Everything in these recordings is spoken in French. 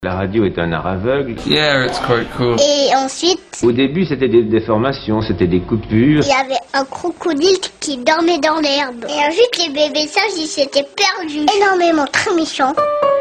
La radio est un art aveugle. Yeah, it's quite cool. Et ensuite, Au début, c'était des déformations, c'était des coupures. il y avait un crocodile qui dormait dans l'herbe. Et ensuite, les bébés sages, ils s'étaient perdus. Énormément, très méchants.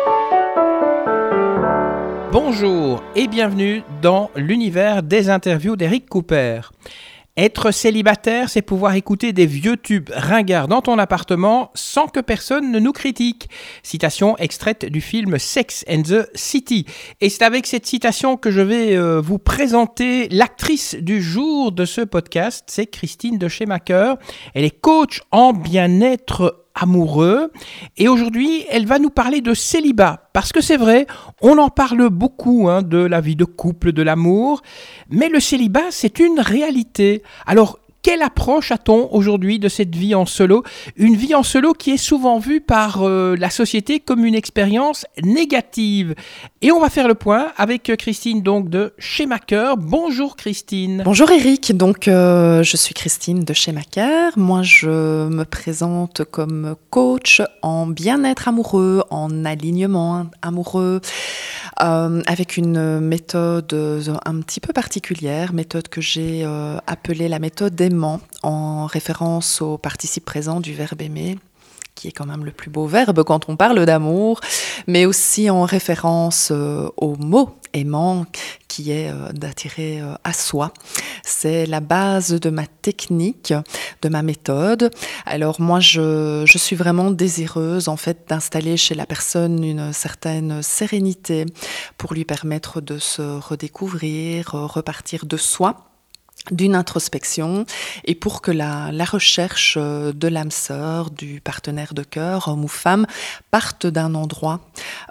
Bonjour et bienvenue dans l'univers des interviews d'Eric Cooper. Être célibataire, c'est pouvoir écouter des vieux tubes ringards dans ton appartement sans que personne ne nous critique. Citation extraite du film Sex and the City. Et c'est avec cette citation que je vais vous présenter l'actrice du jour de ce podcast. C'est Christine de Schemacher. Elle est coach en bien-être amoureux et aujourd'hui elle va nous parler de célibat parce que c'est vrai, on en parle beaucoup de la vie de couple, de l'amour, mais le célibat c'est une réalité. Alors quelle approche a-t-on aujourd'hui de cette vie en solo? Une vie en solo qui est souvent vue par la société comme une expérience négative. Et on va faire le point avec Christine donc de Schemacher. Bonjour Christine. Bonjour Eric, donc je suis Christine de Schemacher. Moi je me présente comme coach en bien-être amoureux, en alignement amoureux, avec une méthode un petit peu particulière, méthode que j'ai appelée la méthode aimant, en référence au participe présent du verbe aimer, qui est quand même le plus beau verbe quand on parle d'amour, mais aussi en référence au mot aimant, qui est d'attirer à soi. C'est la base de ma technique, de ma méthode. Alors moi, je suis vraiment désireuse en fait d'installer chez la personne une certaine sérénité pour lui permettre de se redécouvrir, repartir de soi, d'une introspection, et pour que la recherche de l'âme sœur, du partenaire de cœur, homme ou femme, parte d'un endroit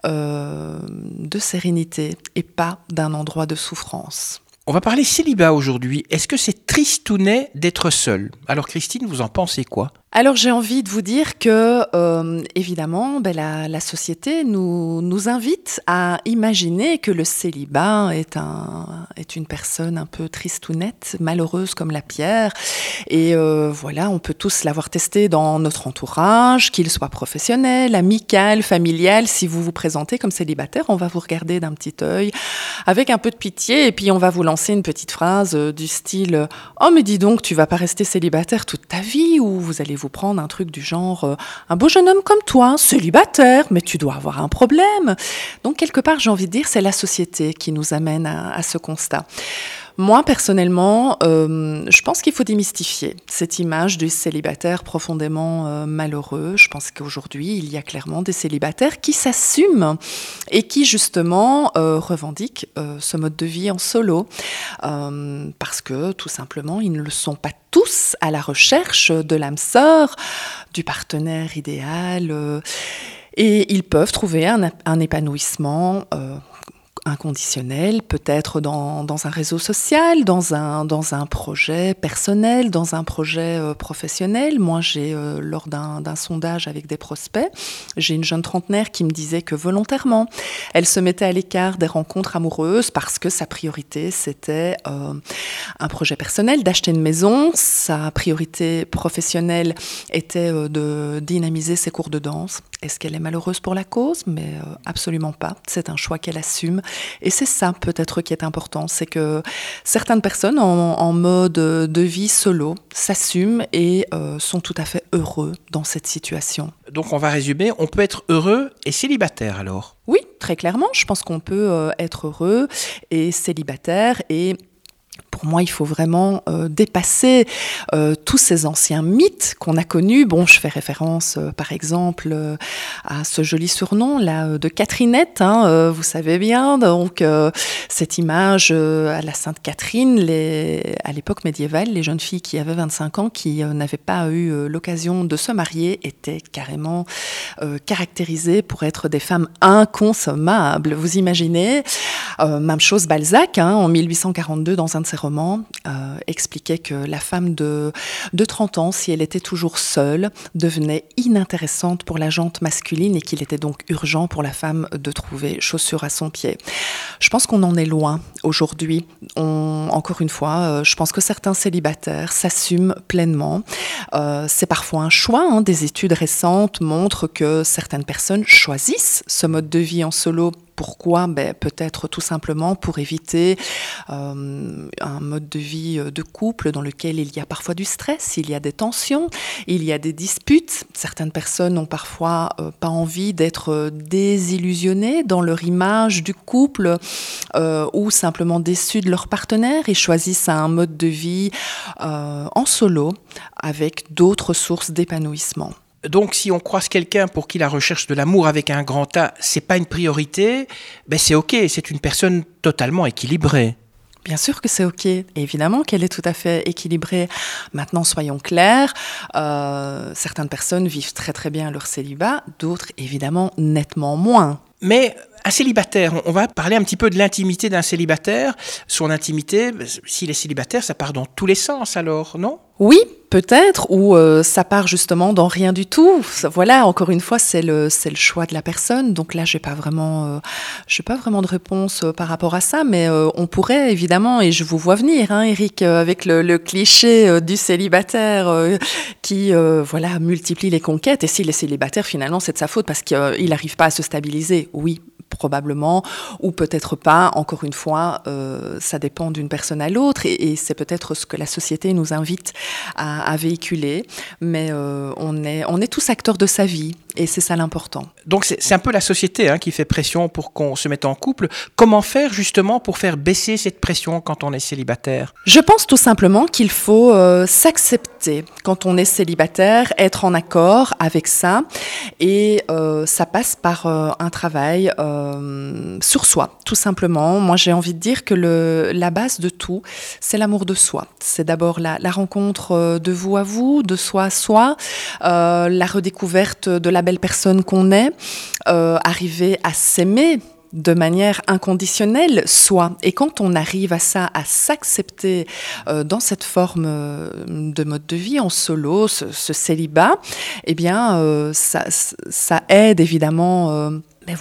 de sérénité et pas d'un endroit de souffrance. On va parler célibat aujourd'hui. Est-ce que c'est tristounet d'être seul? Alors Christine, vous en pensez quoi? Alors j'ai envie de vous dire que, évidemment, la société nous invite à imaginer que le célibat est une personne un peu tristounette, malheureuse comme la pierre. Et voilà, on peut tous l'avoir testé dans notre entourage, qu'il soit professionnel, amical, familial. Si vous vous présentez comme célibataire, on va vous regarder d'un petit œil avec un peu de pitié et puis on va vous lancer une petite phrase du style « Oh mais dis donc, tu vas pas rester célibataire toute ta vie » ou vous allez vous prendre un truc du genre un beau jeune homme comme toi, célibataire, mais tu dois avoir un problème. Donc quelque part, j'ai envie de dire, c'est la société qui nous amène à ce constat. Moi, personnellement, je pense qu'il faut démystifier cette image du célibataire profondément malheureux. Je pense qu'aujourd'hui, il y a clairement des célibataires qui s'assument et qui, justement, revendiquent ce mode de vie en solo. Parce que, tout simplement, ils ne le sont pas tous à la recherche de l'âme sœur, du partenaire idéal. Et ils peuvent trouver un épanouissement inconditionnel, peut-être dans un réseau social, dans un projet personnel, dans un projet professionnel. Moi, j'ai, lors d'un sondage avec des prospects, j'ai une jeune trentenaire qui me disait que volontairement, elle se mettait à l'écart des rencontres amoureuses parce que sa priorité, c'était un projet personnel, d'acheter une maison. Sa priorité professionnelle était de dynamiser ses cours de danse. Est-ce qu'elle est malheureuse pour la cause? Mais absolument pas. C'est un choix qu'elle assume. Et c'est ça peut-être qui est important, c'est que certaines personnes en mode de vie solo s'assument et sont tout à fait heureux dans cette situation. Donc on va résumer, on peut être heureux et célibataire alors? Oui, très clairement, je pense qu'on peut être heureux et célibataire et pour moi, il faut vraiment dépasser tous ces anciens mythes qu'on a connus. Bon, je fais référence, par exemple, à ce joli surnom là de Catherinette. Vous savez bien, donc cette image à la Sainte Catherine, à l'époque médiévale, les jeunes filles qui avaient 25 ans, qui n'avaient pas eu l'occasion de se marier, étaient carrément caractérisées pour être des femmes inconsommables. Vous imaginez, même chose Balzac, en 1842, dans un de ses romans, expliquait que la femme de 30 ans, si elle était toujours seule, devenait inintéressante pour la gente masculine et qu'il était donc urgent pour la femme de trouver chaussure à son pied. Je pense qu'on en est loin aujourd'hui. Encore une fois, je pense que certains célibataires s'assument pleinement. C'est parfois un choix. Des études récentes montrent que certaines personnes choisissent ce mode de vie en solo Pourquoi ? Peut-être tout simplement pour éviter un mode de vie de couple dans lequel il y a parfois du stress, il y a des tensions, il y a des disputes. Certaines personnes n'ont parfois pas envie d'être désillusionnées dans leur image du couple ou simplement déçues de leur partenaire et choisissent un mode de vie en solo avec d'autres sources d'épanouissement. Donc, si on croise quelqu'un pour qui la recherche de l'amour avec un grand A, c'est pas une priorité, c'est ok, c'est une personne totalement équilibrée. Bien sûr que c'est ok, évidemment qu'elle est tout à fait équilibrée. Maintenant, soyons clairs, certaines personnes vivent très très bien leur célibat, d'autres évidemment nettement moins. Mais un célibataire, on va parler un petit peu de l'intimité d'un célibataire. Son intimité, s'il est célibataire, ça part dans tous les sens alors, non ? Oui, peut-être, ou ça part justement dans rien du tout. Voilà, encore une fois, c'est le choix de la personne. Donc là, j'ai pas vraiment de réponse par rapport à ça, mais on pourrait évidemment, et je vous vois venir, Eric, avec le cliché du célibataire qui multiplie les conquêtes. Et s'il est célibataire, finalement, c'est de sa faute parce qu'il n'arrive pas à se stabiliser. Oui, probablement, ou peut-être pas. Encore une fois, ça dépend d'une personne à l'autre et c'est peut-être ce que la société nous invite à véhiculer. Mais on est tous acteurs de sa vie et c'est ça l'important. Donc c'est un peu la société qui fait pression pour qu'on se mette en couple. Comment faire justement pour faire baisser cette pression quand on est célibataire ? Je pense tout simplement qu'il faut s'accepter quand on est célibataire, être en accord avec ça et ça passe par un travail sur soi, tout simplement. Moi, j'ai envie de dire que la base de tout, c'est l'amour de soi. C'est d'abord la rencontre de vous à vous, de soi à soi, la redécouverte de la belle personne qu'on est, arriver à s'aimer de manière inconditionnelle, soi. Et quand on arrive à ça, à s'accepter dans cette forme de mode de vie en solo, ce célibat, eh bien, ça aide évidemment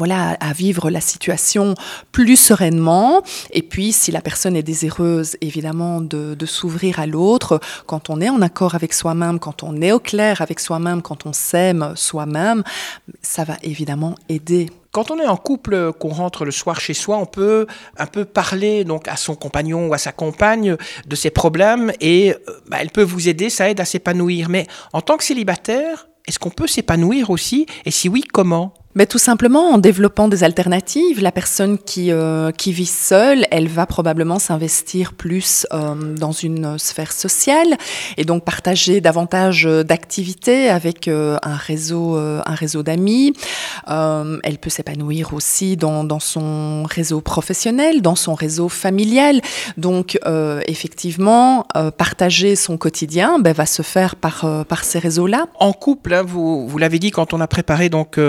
à vivre la situation plus sereinement. Et puis, si la personne est désireuse, évidemment, de s'ouvrir à l'autre, quand on est en accord avec soi-même, quand on est au clair avec soi-même, quand on s'aime soi-même, ça va évidemment aider. Quand on est en couple, qu'on rentre le soir chez soi, on peut un peu parler donc à son compagnon ou à sa compagne de ses problèmes et elle peut vous aider, ça aide à s'épanouir. Mais en tant que célibataire, est-ce qu'on peut s'épanouir aussi ? Et si oui, comment ? Mais tout simplement en développant des alternatives. La personne qui vit seule, elle va probablement s'investir plus dans une sphère sociale et donc partager davantage d'activités avec un réseau d'amis. Elle peut s'épanouir aussi dans son réseau professionnel, dans son réseau familial. Donc effectivement, partager son quotidien va se faire par ces réseaux-là. En couple, vous l'avez dit quand on a préparé donc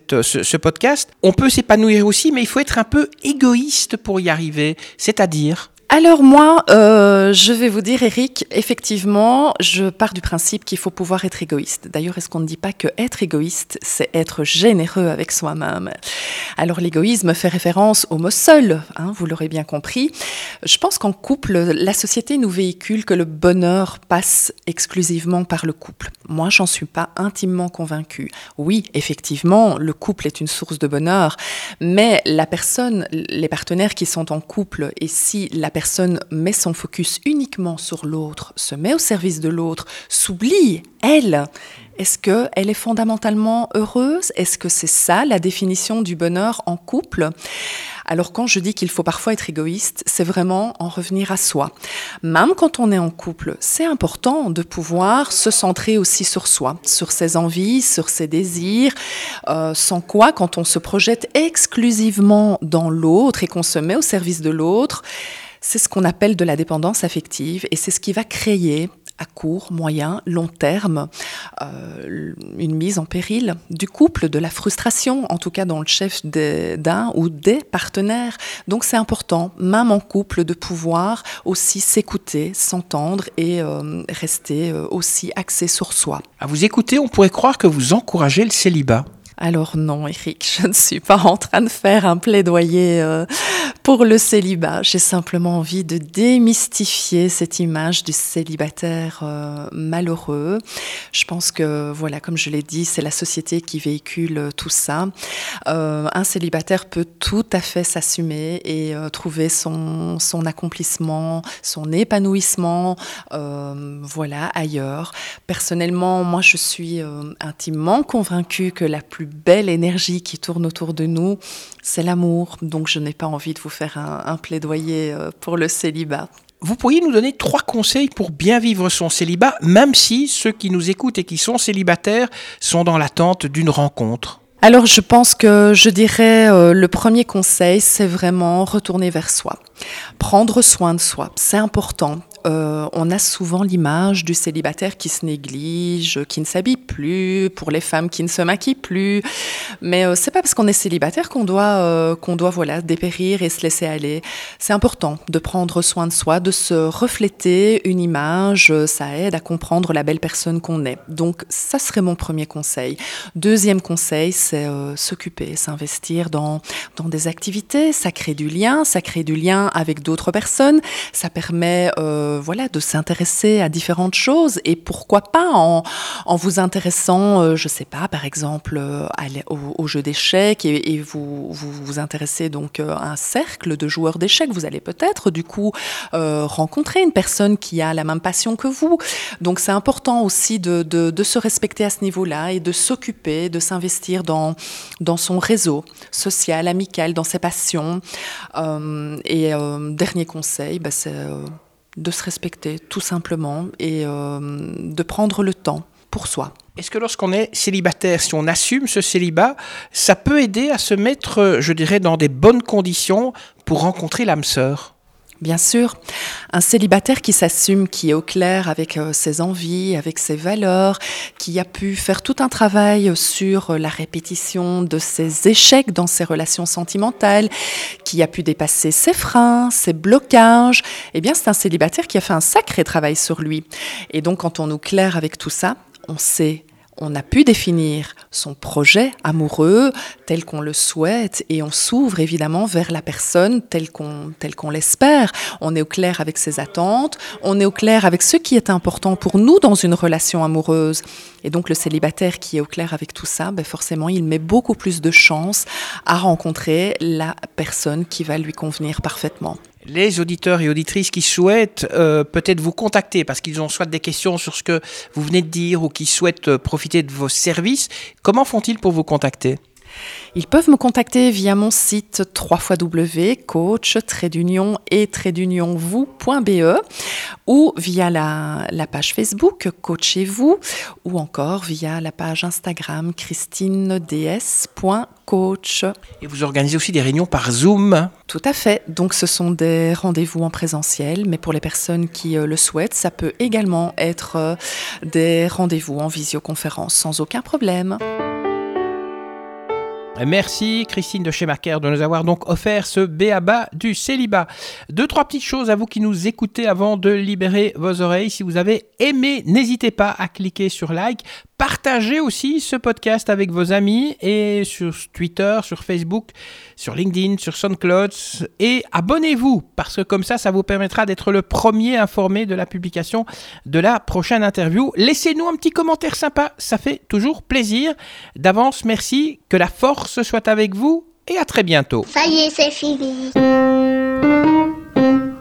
ce podcast, on peut s'épanouir aussi, mais il faut être un peu égoïste pour y arriver, c'est-à-dire... Alors moi, je vais vous dire, Eric, effectivement, je pars du principe qu'il faut pouvoir être égoïste. D'ailleurs, est-ce qu'on ne dit pas que être égoïste, c'est être généreux avec soi-même ? Alors l'égoïsme fait référence au mot seul, vous l'aurez bien compris. Je pense qu'en couple, la société nous véhicule que le bonheur passe exclusivement par le couple. Moi, j'en suis pas intimement convaincue. Oui, effectivement, le couple est une source de bonheur, mais les partenaires qui sont en couple, et si la personne met son focus uniquement sur l'autre, se met au service de l'autre, s'oublie, elle, est-ce qu'elle est fondamentalement heureuse ? Est-ce que c'est ça la définition du bonheur en couple ? Alors quand je dis qu'il faut parfois être égoïste, c'est vraiment en revenir à soi. Même quand on est en couple, c'est important de pouvoir se centrer aussi sur soi, sur ses envies, sur ses désirs, sans quoi, quand on se projette exclusivement dans l'autre et qu'on se met au service de l'autre, c'est ce qu'on appelle de la dépendance affective et c'est ce qui va créer à court, moyen, long terme, une mise en péril du couple, de la frustration, en tout cas dans le chef d'un ou des partenaires. Donc c'est important, même en couple, de pouvoir aussi s'écouter, s'entendre et rester aussi axé sur soi. À vous écouter, on pourrait croire que vous encouragez le célibat. Alors non, Eric, je ne suis pas en train de faire un plaidoyer Pour le célibat, j'ai simplement envie de démystifier cette image du célibataire malheureux. Je pense que, voilà, comme je l'ai dit, c'est la société qui véhicule tout ça. Un célibataire peut tout à fait s'assumer et trouver son accomplissement, son épanouissement, voilà, ailleurs. Personnellement, moi, je suis intimement convaincue que la plus belle énergie qui tourne autour de nous, c'est l'amour. Donc, je n'ai pas envie de vous faire un plaidoyer pour le célibat. Vous pourriez nous donner 3 conseils pour bien vivre son célibat, même si ceux qui nous écoutent et qui sont célibataires sont dans l'attente d'une rencontre? Alors, je pense que je dirais le premier conseil, c'est vraiment retourner vers soi. Prendre soin de soi, c'est important. On a souvent l'image du célibataire qui se néglige, qui ne s'habille plus, pour les femmes qui ne se maquillent plus. Mais c'est pas parce qu'on est célibataire qu'on doit voilà, dépérir et se laisser aller. C'est important de prendre soin de soi, de se refléter une image. Ça aide à comprendre la belle personne qu'on est. Donc, ça serait mon premier conseil. Deuxième conseil, c'est s'occuper, s'investir dans des activités. Ça crée du lien avec d'autres personnes. Ça permet voilà, de s'intéresser à différentes choses et pourquoi pas en vous intéressant, je sais pas, par exemple au jeu d'échecs et vous intéressez donc à un cercle de joueurs d'échecs. Vous allez peut-être du coup rencontrer une personne qui a la même passion que vous. Donc c'est important aussi de se respecter à ce niveau-là et de s'occuper, de s'investir dans son réseau social, amical, dans ses passions. Dernier conseil, c'est de se respecter tout simplement et de prendre le temps pour soi. Est-ce que lorsqu'on est célibataire, si on assume ce célibat, ça peut aider à se mettre, je dirais, dans des bonnes conditions pour rencontrer l'âme sœur ? Bien sûr, un célibataire qui s'assume, qui est au clair avec ses envies, avec ses valeurs, qui a pu faire tout un travail sur la répétition de ses échecs dans ses relations sentimentales, qui a pu dépasser ses freins, ses blocages, eh bien c'est un célibataire qui a fait un sacré travail sur lui. Et donc quand on est au clair avec tout ça, on a pu définir son projet amoureux tel qu'on le souhaite et on s'ouvre évidemment vers la personne telle qu'on l'espère. On est au clair avec ses attentes, on est au clair avec ce qui est important pour nous dans une relation amoureuse. Et donc le célibataire qui est au clair avec tout ça, forcément il met beaucoup plus de chances à rencontrer la personne qui va lui convenir parfaitement. Les auditeurs et auditrices qui souhaitent peut-être vous contacter parce qu'ils ont soit des questions sur ce que vous venez de dire ou qui souhaitent profiter de vos services, comment font-ils pour vous contacter ? Ils peuvent me contacter via mon site www.coach-et-vous.be ou via la page Facebook Coachez-vous ou encore via la page Instagram christineds.coach. Et vous organisez aussi des réunions par Zoom ? Tout à fait. Donc ce sont des rendez-vous en présentiel, mais pour les personnes qui le souhaitent, ça peut également être des rendez-vous en visioconférence sans aucun problème. Merci Christine de chez Macaire de nous avoir donc offert ce b.a.-ba du célibat. 2-3 petites choses à vous qui nous écoutez avant de libérer vos oreilles. Si vous avez aimé, n'hésitez pas à cliquer sur like. Partagez aussi ce podcast avec vos amis et sur Twitter, sur Facebook, sur LinkedIn, sur SoundCloud et abonnez-vous parce que comme ça vous permettra d'être le premier informé de la publication de la prochaine interview. Laissez-nous un petit commentaire sympa, ça fait toujours plaisir. D'avance, merci, que la force soit avec vous et à très bientôt. Ça y est, c'est fini.